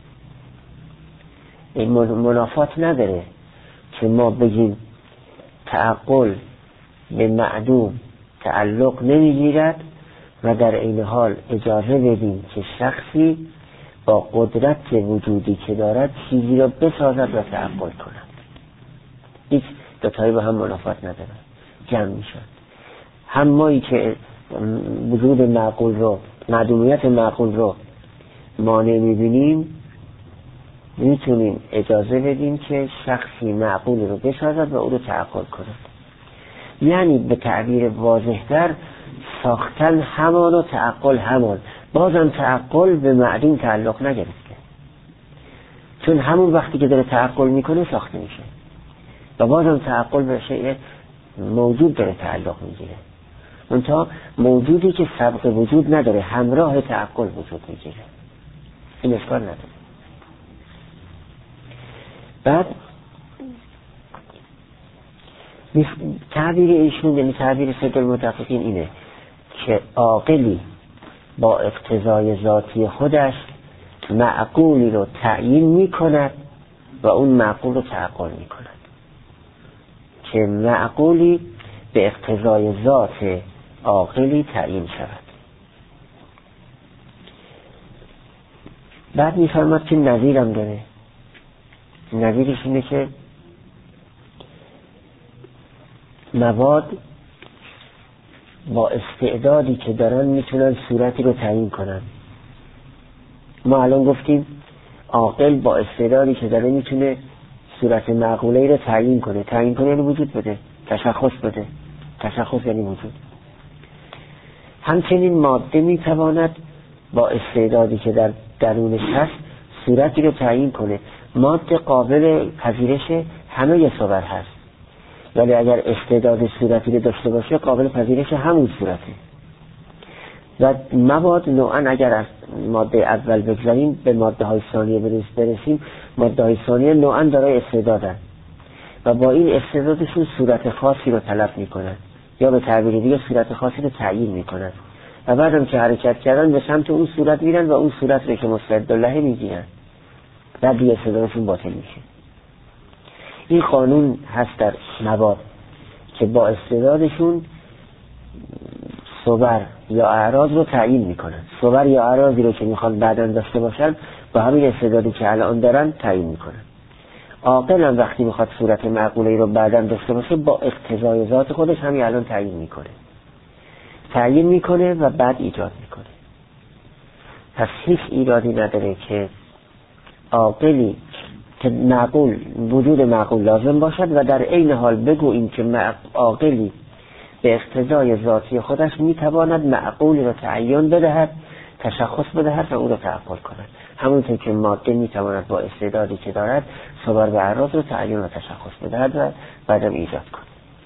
این منافات نداره که ما بگیم تعقل به معدوم تعلق نمیگیرد و در این حال اجازه بدیم که شخصی با قدرت وجودی که دارد چیزی را بسازد و تعقل کند. هیچ دوتایی با هم منافات ندارن، جمع میشن. هم مایی که وجود معقول رو، معدومیت معقول رو مانع میبینیم، میتونیم اجازه بدیم که شخصی معقول رو بسازد و او رو تعقل کند. یعنی به تعبیر واضح‌تر ساختن همان و تعقل همان. بازم تعقل به معدوم تعلق نگرفته، چون همون وقتی که داره تعقل میکنه ساخته میشه و بازم تعقل به شیء موجود داره تعلق میگیره، منتها موجودی که سبق وجود نداره همراه تعقل وجود میگیره. این اشکال نداره. بعد تعبیر ایشون، یعنی تعبیر سید المدققین اینه که عاقلی با اقتضای ذاتی خودش معقولی رو تعیین می کند و اون معقول رو تعقل می کند که معقولی به اقتضای ذات عاقلی تعیین شود. بعد می فرماد که نظیرم داره. نظیرش اینه که مواد با استعدادی که دارن میتونن صورتی رو تعیین کنن. ما الان گفتیم عاقل با استعدادی که داره میتونه صورت معقوله‌ای رو تعیین کنه. تعیین کنه یعنی وجود بده، تشخص بده. تشخص یعنی وجود. همچنین ماده میتواند با استعدادی که در درونش هست صورتی رو تعیین کنه. ماده قابل پذیرش همه صور هست، ولی اگر استعداد صورتی رو داشته باشه قابل پذیرش همون صورته. و مواد نوعا اگر از ماده اول بگذاریم به ماده های ثانیه برسیم، ماده های ثانیه نوعا دارای استعدادن و با این استعدادشون صورت خاصی رو طلب میکنن یا به تعبیر دیگه صورت خاصی رو تعیین میکنن و بعدم که حرکت کردن به سمت اون صورت میرن و اون صورت رو که مستعد لهه میگیرن و دیگه استعدادشون باطل میشه. این قانون هست در مواد که با استعدادشون صور یا اعراض رو تعیین میکنن. صور یا اعراضی رو که میخوان بعداً داشته باشن با همین استعدادی که الان دارن تعیین میکنن. عاقل هم وقتی میخواد صورت معقوله‌ای رو بعداً داشته باشه با اقتضای ذات خودش همین الان تعیین میکنه. تعیین میکنه و بعد ایجاد میکنه. پس هیچ ایرادی نداره که عاقلی که معقول وجود معقول لازم باشد و در عین حال بگوییم که عاقلی به اقتضای ذاتی خودش میتواند معقولی رو تعیین بدهد، تشخص بدهد و او رو تعقل کند. همونطور که ماده میتواند با استعدادی که دارد صور و اعراض رو تعیین و تشخص بدهد و بعدم ایجاد کند.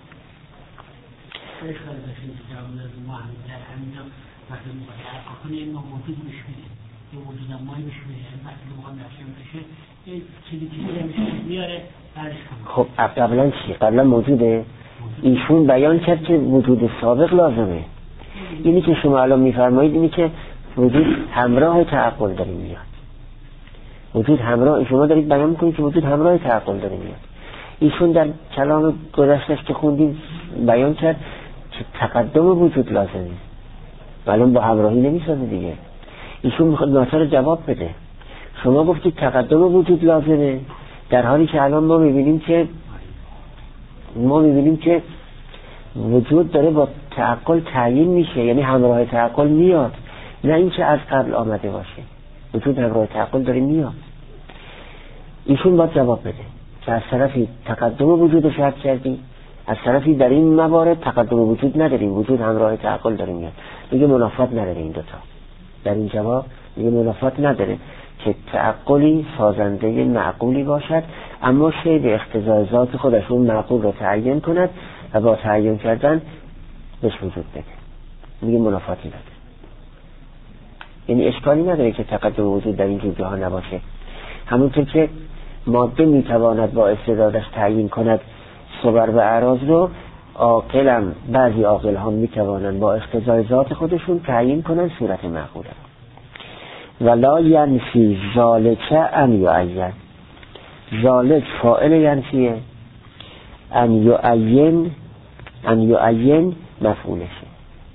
خب قبلا چی؟ قبلا موجوده؟ ایشون بیان کرد که وجود سابق لازمه. اینی که شما الان میفرمایید اینی که وجود همراه تعقل داره میاد. وجود همراه، شما دارید بیان میکنید که وجود همراه تعقل داره میاد. ایشون در کلام گذشته‌اش که خوندیم بیان کرد که تقدم وجود لازمه، ولی با همراهی نمیسازه دیگه. ایشون میخواد ناصر جواب بده. شما گفتید تقدم وجود لازمه، در حالی که الان ما میبینیم که ما میبینیم که وجود داره با تعقل تعیین میشه، یعنی همراه تعقل میاد، نه اینکه از قبل آمده باشه. وجود همراه تعقل داره میاد. ایشون باید جواب بده که از طرفی تقدم وجود شرط کردیم، از طرفی در این موارد تقدم وجود نداریم، وجود همراه تعقل داره میاد. دیگه منافات نداره این دوتا. در این جواب دیگه منافات نداره که تعقلی سازنده معقولی باشد، اما شی به اقتضای ذات خودش اون معقول رو تعیین کند و با تعیین کردن بهش وجود بده. دیگه منافاتی نداره. یعنی اشکالی نداره که تقدم وجود در این جور جاها نباشه. همونطور که ماده میتواند با استعدادش تعیین کند صور و اعراض رو، عاقلم بعضی عاقل ها میتوانند با اقتضای ذات خودشون تعیین کنند صورت معقوله. ولا ینفی ذالک ان یعین. ذالک فاعل ینفیه، ان یعین ان یعین مفعولشه.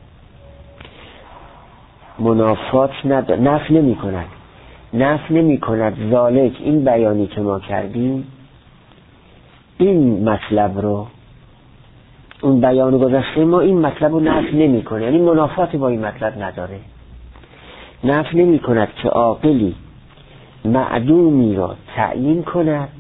منافات نداره، نفی نمی کند نفی نمی کند ذالک این بیانی که ما کردیم، این مطلب رو، اون بیان گذشته ما این مطلب رو نفی نمی کنه، یعنی منافات با این مطلب نداره. نفی نمی کند که عاقلی معدومی را تعیین کند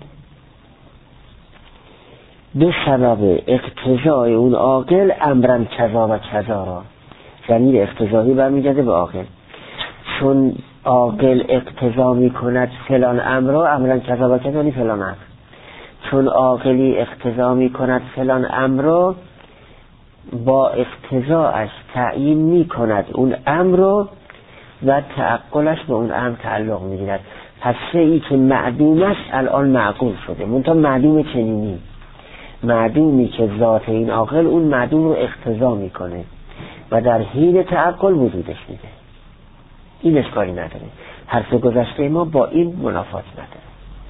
به سبب اقتضای اون عاقل امرن کذا و کذا را. ضمیر اقتضایی برمیگرده به عاقل. چون عاقل اقتضا می کند فلان امر را، امرن کذا و کذا یعنی فلان امر. چون عاقلی اقتضا می کند فلان امر را، با اقتضاش تعیین می کند اون امر را و تعقلش به اون امر تعلق می گیرد. پس شیئی که معدوم است الان معقول شده، منتها معدوم چنینی، معدومی که ذات این عاقل اون معدوم رو اقتضا می کنه و در حین تعقل وجودش میده. این اشکالی نداره. حرف گذشته ما با این منافات نداره.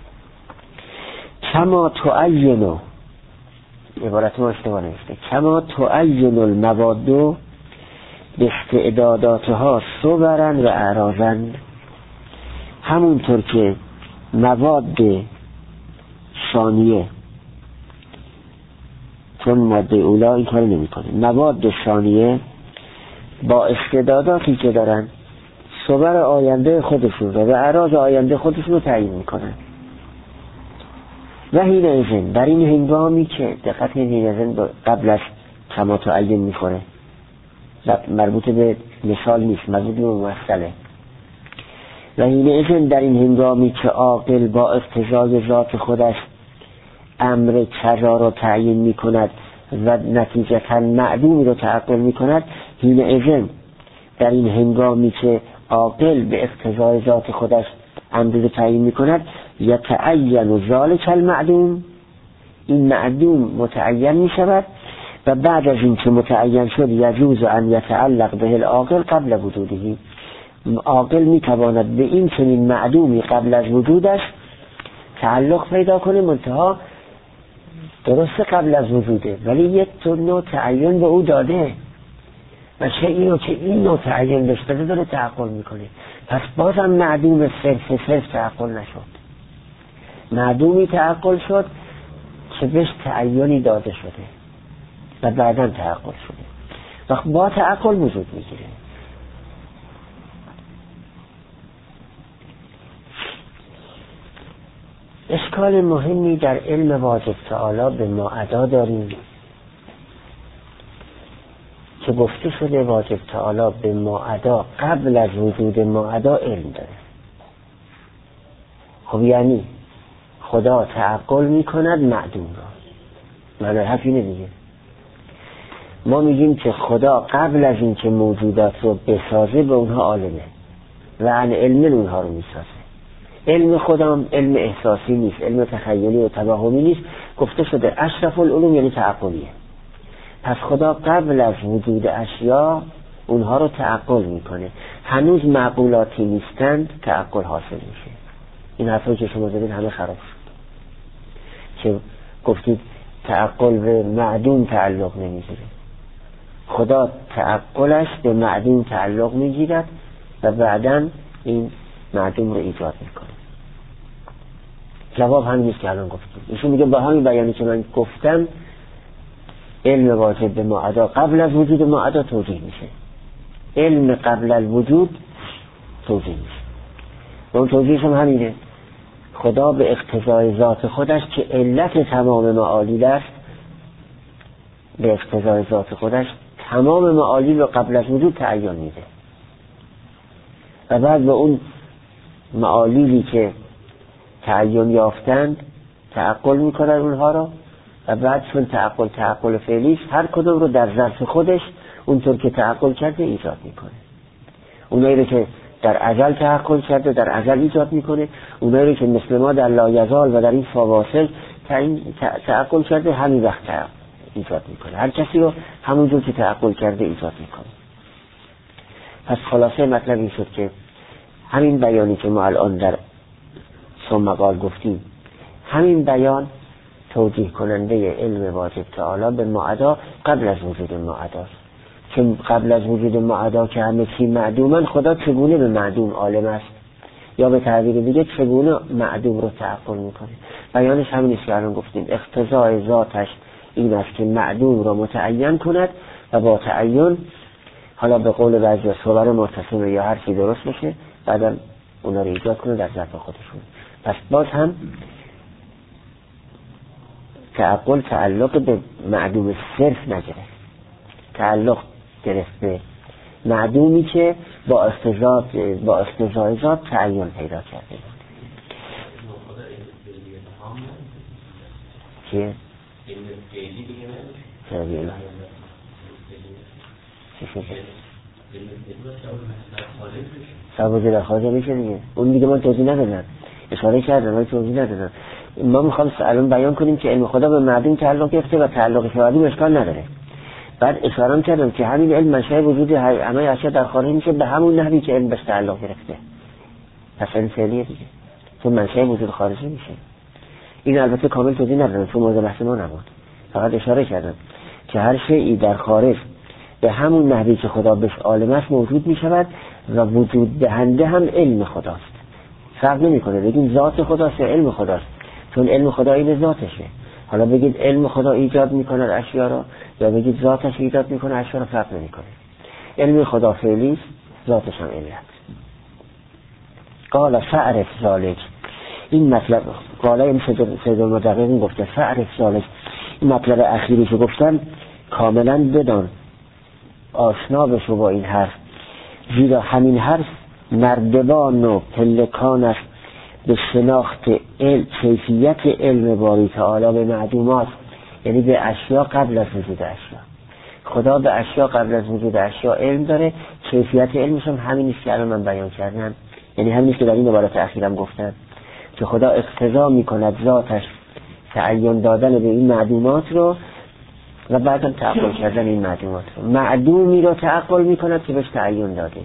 کما تعین، عبارت ما اشتباه نوشته، کما تعین المواد به استعداداتها صبرا و اعراضا، همونطور که مواد ثانیه، چون ماده اولا این کار نمی کنه، مواد ثانیه با استعداداتی که دارن صبر آینده خودشون رو و اعراض آینده خودشون رو تعیین میکنن. و هین ازن، در این هنگامی که دقت هین ازن قبل از کما تعین میخوره، مربوط به مثال نیست، مربوط به ممثله. و هین ازن، در این هنگامی که عاقل با اقتضای ذات خودش امر کذا رو تعیین میکند و نتیجتا معدومی رو تعقل میکند، هین ازن، در این هنگامی که عاقل به اقتضای ذات خودش امر رو تعیین میکند، یتعین ذلک المعدوم، این معدوم متعین میشود و بعد از این که متعین شد یجوز ان یتعلق به العاقل قبل وجوده، عاقل میتواند به این چنین معدومی قبل از وجودش تعلق پیدا کنه، منتها درسته قبل از وجوده ولی یک نوع تعین به او داده و چه اینو که این نوع تعین بهش داده داره تعقل میکنه، پس بازم معدوم صرف صرف تعقل نشد، معدومی تعقل شد که بهش تعینی داده شده و بعدا تعقل شده و با تعقل وجود میگیره. اشکال مهمی در علم واجب تعالی به ما ادا داریم که گفته شده واجب تعالی به ما ادا قبل از وجود ما ادا علم داره. خب یعنی خدا تعقل میکند معدوم را، معنی حرف اینه دیگه. ما میگیم که خدا قبل از این که موجودات رو بسازه به اونها عالمه و عن علم اونها رو میسازه. علم خدا علم احساسی نیست، علم تخیلی و توهمی نیست، گفته شده اشرف العلوم یعنی تعقلیه. پس خدا قبل از وجود اشیا اونها رو تعقل میکنه، هنوز معقولاتی نیستند تعقل حاصل میشه. این حرفایی که شما زدید همه خراب شد که گفتید تعقل به معدوم تعلق نمیگیره. خدا تعقلش به معدوم تعلق میگیرد و بعداً این معدوم رو ایجاد میکنه. جواب همین نیست که الان گفتیم. ایشون میگه با همین بیانی که من گفتم علم واجب به معدا قبل از وجود معدا توجیه میشه، علم قبل الوجود توجیه میشه و اون توجیهش هم همینه، خدا به اقتضای ذات خودش که علت تمام معالیل است، به اقتضای ذات خودش تمام معالیل رو قبل از وجود تعیین میده و بعد به اون معالیلی که تعیین یافتند تعقل میکنن اونها رو و بعد چون تعقل تعقل فعلیش هر کدوم رو در ظرف خودش اونطور که تعقل کرده ایجاد میکنه. اونایی رو که در ازل تعقل کرده در ازل ایجاد میکنه، اونایی رو که مثل ما در لایزال و در این فواصل تعقل کرده همین وقت ایجاد میکنه. هر کسی رو همونجور که تعقل کرده ایجاد میکنه. پس خلاصه مطلب این شد که همین بیانی که ما الان در ثم قال گفتیم، همین بیان توجیه کننده علم واجب تعالی به معدا قبل از وجود معداست، که قبل از وجود معدا که همه چی معدومن، خدا چگونه به معدوم عالم است، یا به تعبیر دیگه چگونه معدوم رو تعقل میکنه. بیانش همین است که الان گفتیم، اقتضای ذاتش این است که معدوم رو متعین کند و با تعین حالا به قول بعضی صور متصمه یا هر چی درست بشه بعدا اونا رو ایجاد کنه در ذات خودشون. پس باز هم تعقل تعلق به معدوم صرف نگرفت، تعلق گرفت به معدومی که با اقتضا با اقتضای ذات تعین پیدا کرده بود. چیه؟ چرا بیالا؟ چی شده؟ سبازه در خواهده میشه دیگه. اون دیگه من توضیح ندادم، اشاره کردم ولی توضیح ندادم. ما میخوام الان بیان کنیم که علم خدا به معدوم تعلق گرفته و تعلق معدوم اشکال نداره. بعد اشاره کردم که همین علم منشأ وجود همه اشیا در خارج میشه به همون نحوی که علم بهش تعلق گرفته. پس علم فعلیه دیگه، چون منشأ وجود خارجی میشه. این البته کامل توضیح ندادم چون موضوع بحث ما نبود، فقط اشاره کردم که هر شیئی در خارج به همون نحوی که خدا بهش عالم است موجود می شود و وجود دهنده هم علم خداست. فرق نمی کنه بگیم ذات خداست یا علم خداست، چون علم خدا این ذاتشه. حالا بگید علم خدا ایجاد می کند اشیا را یا بگید ذاتش ایجاد می کنه اشیا را، فرق نمی کنه. علم خدا فعلی است، ذاتش هم علت. قال فعرف ذالک، این مطلب قال این سید المدققین گفته فعرف ذالک، این مطلب اخیری که گفتن کاملا بدان، آشنا بشو با این حرف، زیرا همین حرف نردبان و پلکان است به شناخت علم، کیفیت علم باری تعالی به معدومات، یعنی به اشیا قبل از وجود اشیا. خدا به اشیا قبل از وجود اشیا علم داره، کیفیت علمش هم همین است که الان من بیان کردم، یعنی همین است که در این عبارت اخیرم گفتم که خدا اقتضا میکند ذاتش تعین دادن به این معدومات رو و بعدم تعقل کردن این معدومات رو. معدومی رو تعقل میکند که بهش تعین داده،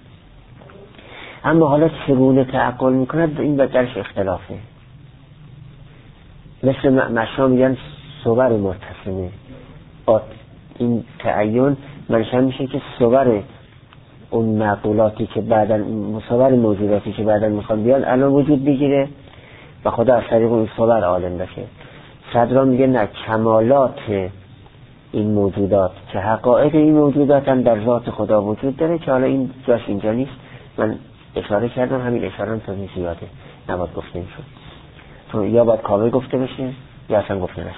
اما حالا چگونه تعقل میکند این به درش اختلافه. مثل مشا میگن صور متصمه، با این تعین منشأ میشه که صور اون معقولاتی که بعداً صور موجوداتی که بعداً میخوان بیان الان وجود بگیره و خدا از طریق اون صور عالم بشه. صدرا میگه نه، کمالات این موجودات که حقایق این موجودات هم در ذات خدا وجود داره که حالا این جاش اینجا نیست، من اشاره کردم، همین اشاره هم توضیح زیاده نباید گفته میشد، تو یا باید کامل گفته بشه یا اصلا گفته نشه.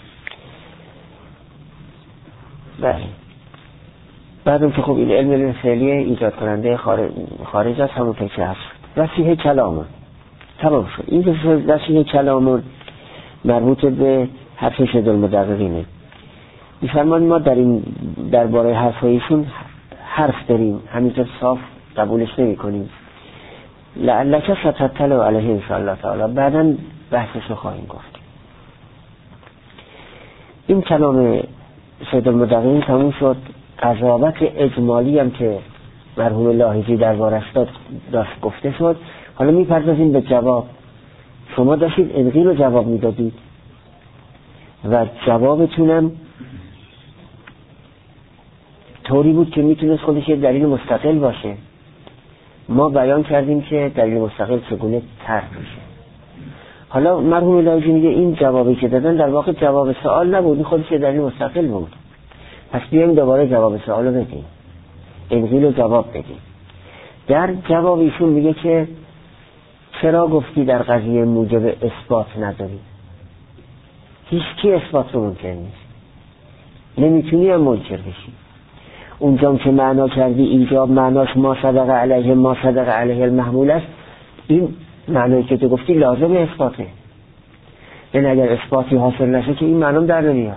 بله بعدم که خب این علم علم فعلیه ایجاد کننده خارج, خارج از همون فکر هست. وسیح کلامون تمام شد. این وسیح کلامون مربوط به حرف سید المدققینه. میفرمان ما در این درباره حرفایشون حرف داریم، همینطور صاف قبولش نمی کنیم. لعلک ستطلع علیه انشاءالله تعالی، بعدا بحثش رو خواهیم گفت. این کلام سید المدققین تموم شد. قضاوت اجمالی هم که مرحوم لاحیجی دربارش داشت گفته شد. حالا میپردازیم به جواب. شما داشتید انقیل رو جواب میدادید و جوابتونم طوری بود که میتونست خودش دلیل مستقل باشه. ما بیان کردیم که دلیل مستقل چگونه طرح میشه. حالا مرحوم لاحیجی میگه این جوابی که دادن در واقع جواب سوال نبود، این خودش دلیل مستقل بود. پس بیایم دوباره جواب سوال رو بدیم، انقیل رو جواب بدیم. در جواب ایشون میگه که چرا گفتی در قضیه موجب اثبات نداری؟ هیچ کی اثبات رو ممکن نیست، نمیتونی هم منکر بشی. اونجا که معنا کردی ایجاب معناش ما صدق علیه ما صدق علیه المحمول است، این معنایی که تو گفتی لازم اثباته، یعنی اگر اثباتی حاصل نشه که این معنام در نمیاد.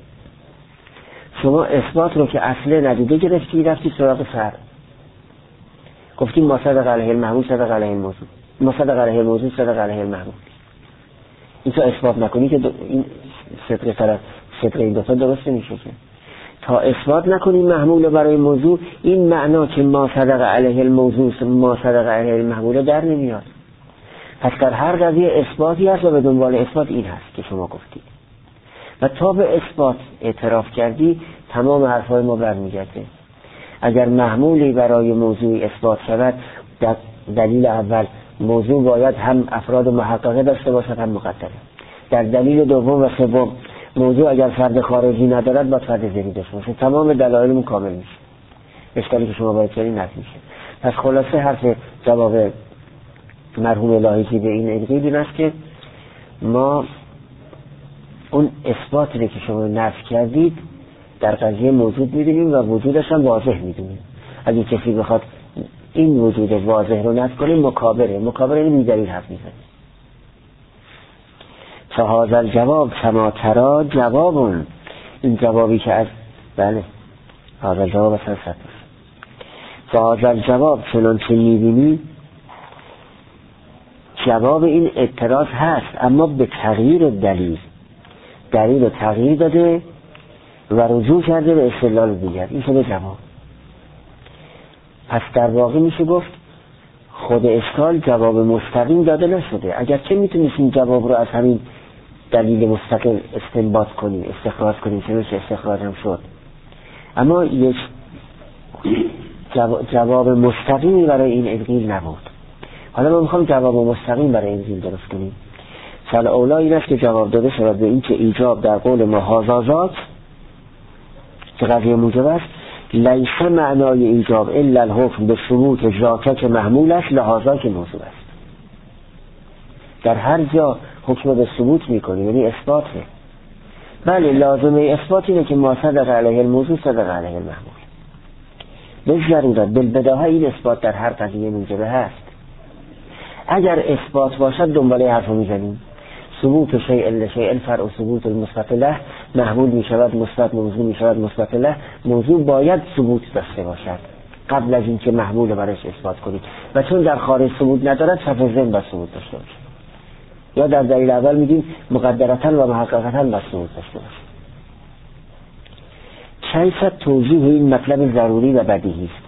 شما اثبات رو که اصله ندیده گرفتی، رفتی سراغ فرع، گفتی ما صدق علیه المحمول صدق علیه الموضوع، ما صدق علیه الموضوع صدق علیه المحمول. این تو اثبات نکنی که این صدق طرف صدق این دوتا درست نمیشه که تا اثبات نکنی محمول برای موضوع، این معنا که ما صدق علیه الموضوع ما صدق علیه المحمول در نمیاد. پس در هر قضیه اثباتی هست و به دنبال اثبات این هست که شما گفتید و تا به اثبات اعتراف کردی تمام حرفای ما برمیگرده. اگر محمولی برای موضوعی اثبات شود، در دلیل اول موضوع باید هم افراد محققه داشته باشد هم مقدره. در دلیل دوم و سوم موضوع اگر فرد خارجی ندارد باید فرد ذهنی داشته باشه. تمام دلایلمون کامل میشه، اشکالی که شما باید چنین نفی میشه. پس خلاصه حرف جواب مرحوم لاحیجی به این انقیل این است که ما اون اثباتی که شما نفی کردید در قضیه موجود میدونیم و وجودش هم واضح میدونیم. اگه کسی بخواد این وجود واضح رو نفی کنه مکابره، مکابره این بیدلیل حرف میزنه. فهذا الجواب کما ترى جواب، این جوابی که از بله هذا الجواب اصلا ست فهذا الجواب چنانچه میبینی جواب این اعتراض هست، اما به تغییر دلیل، دلیل رو تغییر داده و رجوع کرده به استدلال دیگر. این شده جواب. پس در واقع میشه گفت خود اشکال جواب مستقیم داده نشده. اگر چه میتونستیم جواب رو از همین دلیل مستقل استنباط کنیم، استخراج کنیم، چه میشه استخراج هم شد، اما یک جواب مستقیمی برای این انقیل نبود. حالا ما میخوام جواب مستقیم برای انقیل درست کنیم. فل اولا این است که جواب داده شود به این که ایجاب در قول ما هازازات که قضیه موجب است، لیس معنای ایجاب الا الحکم به ثبوت ذاته که محمول است، لحاظا که موضوع است. در هر جا حکم به ثبوت میکنیم یعنی اثباته. بله لازمه اثبات اینه که ما صدق علیه الموضوع صدق علیه المحمول. به ضرورت بالبداهه این اثبات در هر قضیه موجبه هست. اگر اثبات باشد دنباله حرف رو میزنیم. ثبوت شیء لشیء فرع ثبوت المثبت له، محمول میشود مثبت، موضوع میشود مثبت له. موضوع باید ثبوت داشته باشد قبل از اینکه محمول برش اثبات کنید، و چون در خارج ثبوت ندارد صفحه ذهن با ثبوت داشته باشد. یا در دلیل اول میگیم مقدرتاً و محققتاً با ثبوت داشته باشد. کیف توضیح این مطلب ضروری و بدیهی است.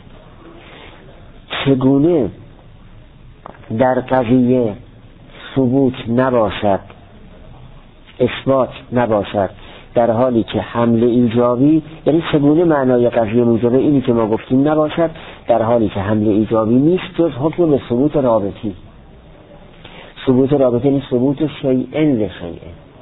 چگونه در قضیه ثبوت نباشد، اثبات نباشد، در حالی که حمل ایجابی، یعنی چگونه معنای قضیه موجبه اینی که ما گفتیم نباشد در حالی که حمل ایجابی نیست جز حکم به ثبوت رابطی. ثبوت رابطی یعنی ثبوت شیء لشیء.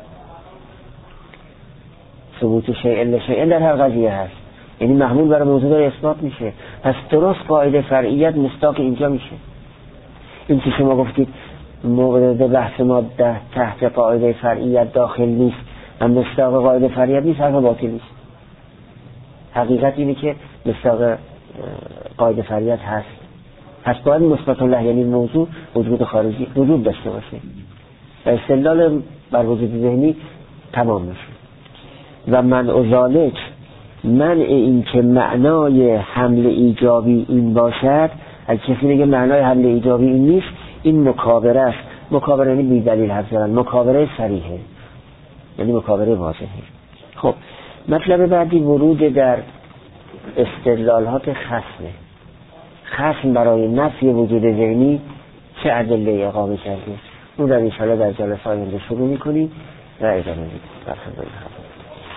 ثبوت شیء لشیء در هر قضیه هست، یعنی محمول برای موضوع اثبات میشه. پس درست قاعده فرعیت مستاق اینجا میشه. این که شما گفتید مورد بحث ما تحت قاعده فرعیت داخل نیست و مستاق قاعده فرعیت نیست، حرف باطل نیست. حقیقت اینه که مستاق قاعده فرعیت هست. پس باید مثبت الله یعنی موضوع وجود خارجی وجود داشته باشه و استدلال بر وجود ذهنی تمام میشه. و منع ذالک، منع این که معنای حمل ایجابی این باشد، اگه کسی میگه معنای حمل ایجابی این نیست، این مکابره است. مکابره یعنی بی دلیل حرف زدن، مکابره صریحه یعنی مکابره واضحه. خب مطلب بعدی ورود در استدلالات خصمه. خصم برای نفی وجود ذهنی چه ادله اقامه کرده، اون در انشاءالله در جلسه آینده شروع میکنیم و ادامه میدیم.